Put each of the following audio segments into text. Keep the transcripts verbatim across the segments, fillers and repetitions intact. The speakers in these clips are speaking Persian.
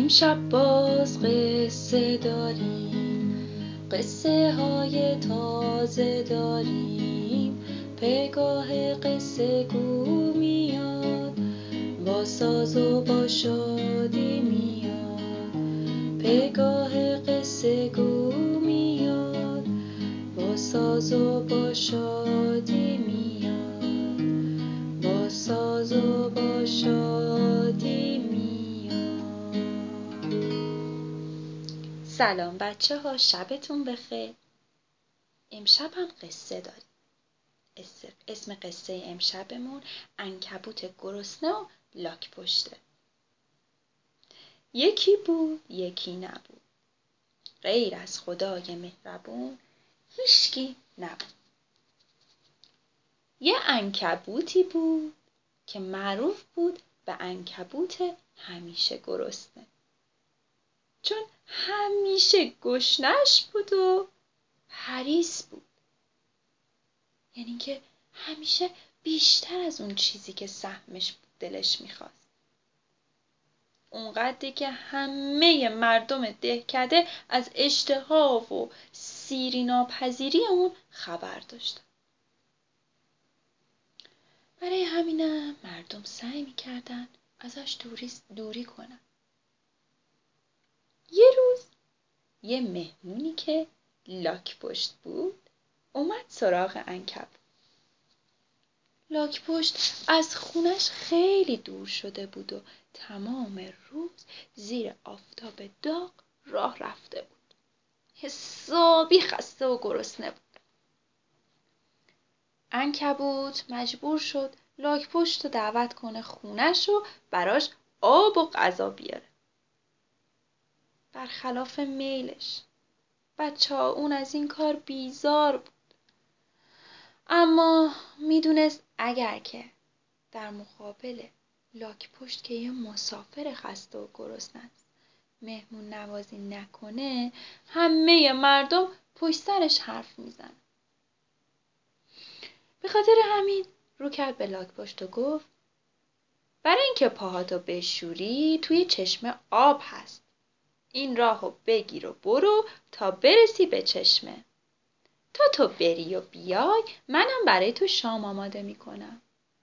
امشب باز قصه داریم، قصه های تازه داریم. پگاه قصه گو میاد، با ساز و با شادی میاد. پگاه قصه گو میاد، با ساز و با شادی میاد. با ساز و با شادی میاد. سلام بچه ها، شبتون بخیر. امشب هم قصه داریم. اسم قصه امشبمون عنکبوت گرسنه و لاک پشته. یکی بود یکی نبود، غیر از خدای مهربون هیچکی نبود. یه عنکبوتی بود که معروف بود به عنکبوت همیشه گرسنه، چون همیشه گشنش بود و حریص بود. یعنی که همیشه بیشتر از اون چیزی که سهمش بود دلش میخواست. اونقدری که همه مردم دهکده از اشتها و سیری ناپذیری اون خبر داشتن. برای همینم مردم سعی میکردن ازش دوری, دوری کنن. یه روز یه مهمونی که لاک پشت بود اومد سراغ عنکبوت. لاک پشت از خونش خیلی دور شده بود و تمام روز زیر آفتاب داغ راه رفته بود. حسابی خسته و گرسنه بود. عنکبوت مجبور شد لاک پشت رو دعوت کنه خونش و براش آب و غذا بیاره. برخلاف میلش بچه ها اون از این کار بیزار بود. اما میدونست اگر که در مقابل لاک پشت که یه مسافر خسته و گرسنه است مهمون نوازی نکنه، همه مردم پشت سرش حرف میزنن. به خاطر همین رو کرد به لاک پشت و گفت برای اینکه پاهاتو بشوری توی چشمه آب هست. این راهو بگیر و برو تا برسی به چشمه. تا تو بری و بیای منم برای تو شام آماده میکنم.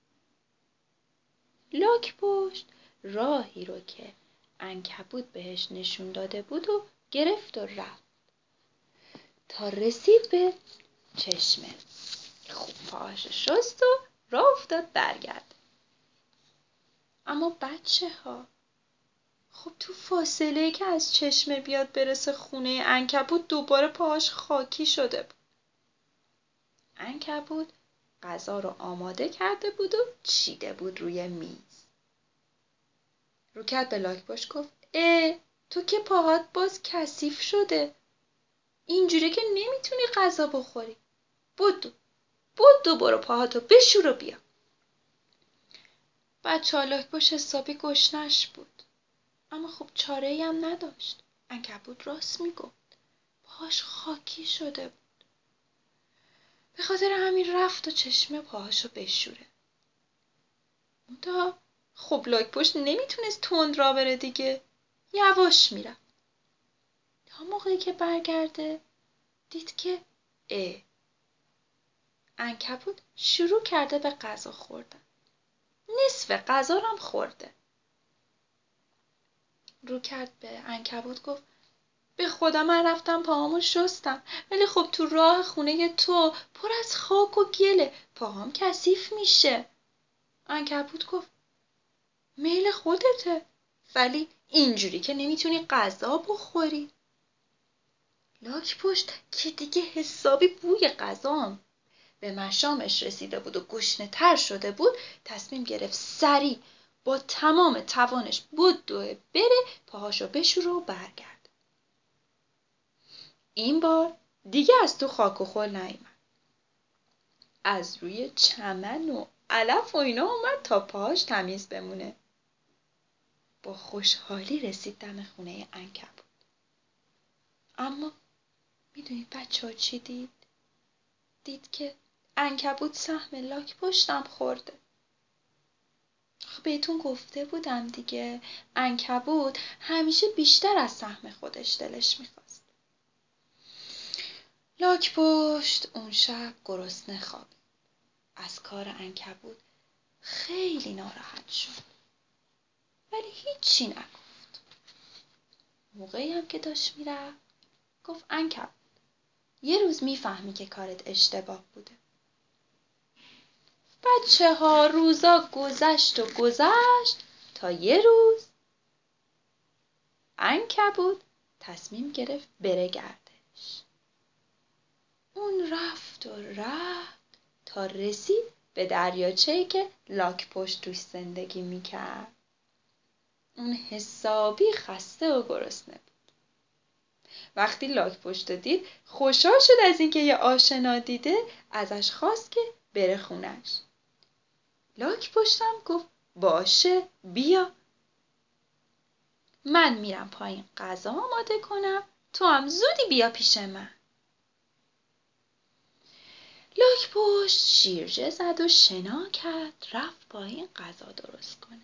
لاک پشت راهی رو که عنکبوت بهش نشون داده بود و گرفت و رفت تا رسید به چشمه. خوب پاهاش شست و راه افتاد برگرد. اما بچه ها، خب تو فاصله که از چشمه بیاد برسه خونه عنکبوت دوباره پاهاش خاکی شده بود. عنکبوت غذا رو آماده کرده بود و چیده بود روی میز. رو کرد به لاک پشت گفت اه تو که پاهات باز کثیف شده، اینجوری که نمیتونی غذا بخوری. بدو بدو برو پاهاتو بشور و بیا. بچه ها لاک پشت حسابی گشنش بود، اما خب چاره‌ای هم نداشت. عنکبوت راست میگفت، پاهاش خاکی شده بود. به خاطر همین رفت و چشمه پاهاشو بشوره. منتها خب لاک پشت نمیتونست تند را بره دیگه، یواش میرفت. تا موقعی که برگرده دید که اه عنکبوت شروع کرده به غذا خوردن. نصف غذا رو هم خورده. رو کرد به عنکبوت گفت به خدا من رفتم پاهامو شستم، ولی خب تو راه خونه تو پر از خاک و گله، پاهام کثیف میشه. عنکبوت گفت میل خودته، ولی اینجوری که نمیتونی غذا بخوری. لاک پشت که دیگه حسابی بوی غذام به مشامش رسیده بود و گشنه تر شده بود، تصمیم گرفت سریع با تمام توانش بدوه بره پاهاشو بشوره و برگرد. این بار دیگه از تو خاک و خل نیامد. از روی چمن و علف و اینا اومد تا پاهاش تمیز بمونه. با خوشحالی رسید دم خونه عنکبوت. اما میدونید بچه ها چی دید؟ دید که عنکبوت سهم لاک پشتم خورده. آخه بهتون گفته بودم دیگه، عنکبوت همیشه بیشتر از سهم خودش دلش میخواست. لاک‌پشت اون شب گرسنه خوابید. از کار عنکبوت خیلی ناراحت شد، ولی هیچی نگفت. موقعی هم که داشت میرفت گفت عنکبوت یه روز میفهمی که کارت اشتباه بوده. بچه ها روزا گذشت و گذشت تا یه روز عنکبوت تصمیم گرفت بره گردش. اون رفت و رفت تا رسید به دریاچه‌ای که لاک‌پشت توش زندگی میکرد. اون حسابی خسته و گرسنه بود. وقتی لاک‌پشت دید خوشحال شد از اینکه یه آشنا دیده، ازش خواست که بره خونش. لاک‌پشتم گفت باشه بیا، من میرم پایین غذا آماده کنم، تو هم زودی بیا پیش من. لاک‌پشت شیرجه زد و شنا کرد، رفت پایین غذا درست کنه.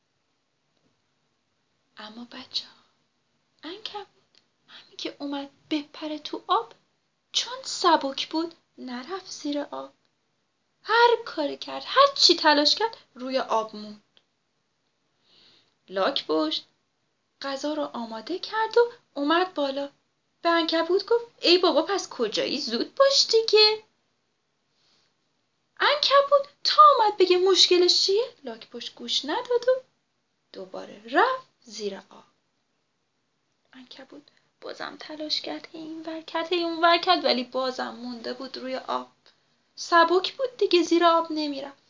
اما بچه ها عنکبوت همین که اومد بپره تو آب، چون سبک بود نرفت زیر آب. هر کاری کرد، هر چی تلاش کرد، روی آب موند. لاک‌پشت غذا رو آماده کرد و اومد بالا. به عنکبوت گفت ای بابا پس کجایی؟ زود باش دیگه. عنکبوت تا اومد بگه مشکلش چیه، لاک‌پشت گوش نداد و دوباره رفت زیر آب. عنکبوت بازم تلاش کرد، این ور کرد اون ور کرد، ولی بازم مونده بود روی آب. سبک بود دیگه، زیر آب نمیرفت.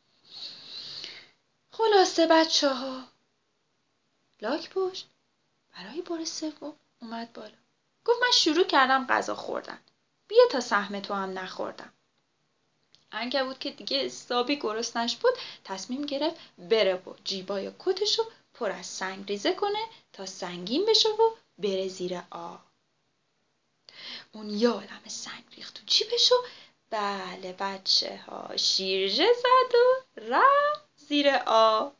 خلاصه بچه ها لاک‌پشت برای بار سوم اومد بالا. گفت من شروع کردم غذا خوردن، بیا تا سهم تو هم نخوردم. عنکبوت که دیگه حسابی گرسنش بود تصمیم گرفت بره و جیبای کتشو پر از سنگ ریزه کنه تا سنگین بشه و بره زیر آب. اون یه عالمه سنگ ریخت تو جیبشو. بله بچه ها شیرجه زد و رفت زیر آب.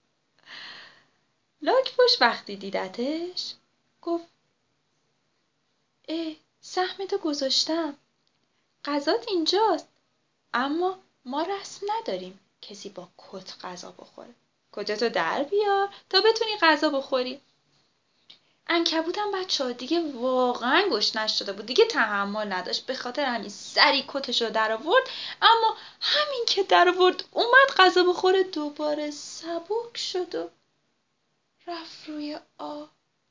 لاک‌پشت وقتی دیدتش گفت ای سهمتو گذاشتم، غذات اینجاست، اما ما رسم نداریم کسی با کت غذا بخوره. کتتو در بیار تا بتونی غذا بخوری. عنکبوتم بچه‌ها دیگه واقعا گشنش شده بود، دیگه تحمل نداشت، به خاطر همین سری کتشو در آورد. اما همین که در آورد اومد غذا بخوره، دوباره سبک شد و رفت روی آب.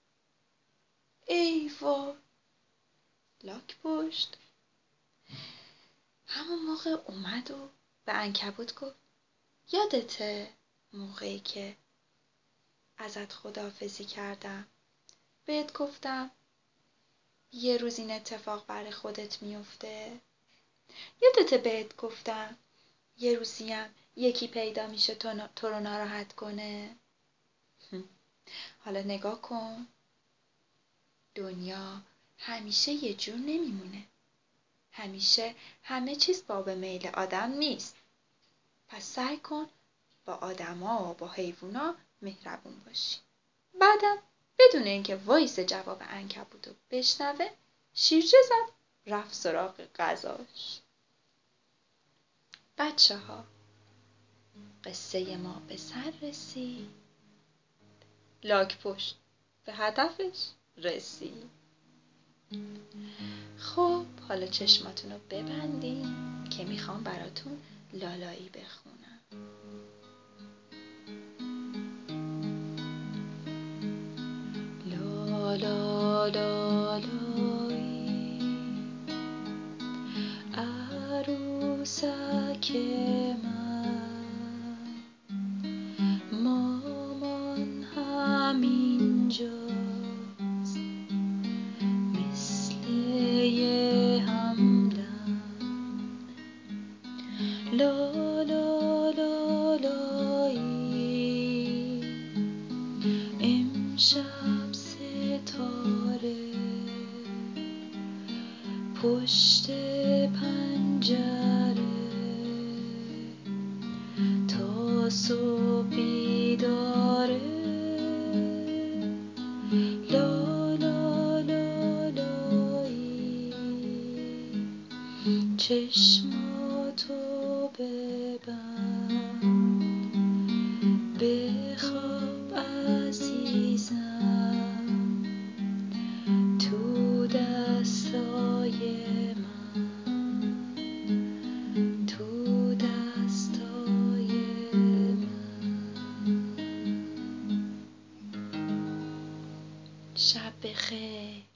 ای وای. لاک‌پشت همون موقع اومد و به عنکبوت گفت یادته موقعی که ازت خداحافظی کردم بهت گفتم یه روز این اتفاق برای خودت میفته؟ یادته بهت گفتم یه روزیم یکی پیدا میشه تو, تو رو ناراحت کنه؟ حالا نگاه کن، دنیا همیشه یه جور نمیمونه، همیشه همه چیز باب میل آدم نیست. پس سعی کن با آدما و با حیوونا مهربون باشی. بعدم بدون اینکه وایس جواب عنکبوتو بشنوه شیرجه زد رفت سراغ غذاش. بچه ها قصه ما به سر رسید، لاک‌پشت به هدفش رسید. خب حالا چشماتونو ببندین که میخوام براتون لالایی بخونم. لا لا لا لایی عروسک من، مامان همینجاست مثل یه همدم. لا لا لا لایی امشب ستاره پشت پنجره تا صبحی چشماتو ببند، بخواب عزیزم تو دستای من، تو دستای من. شب بخیر.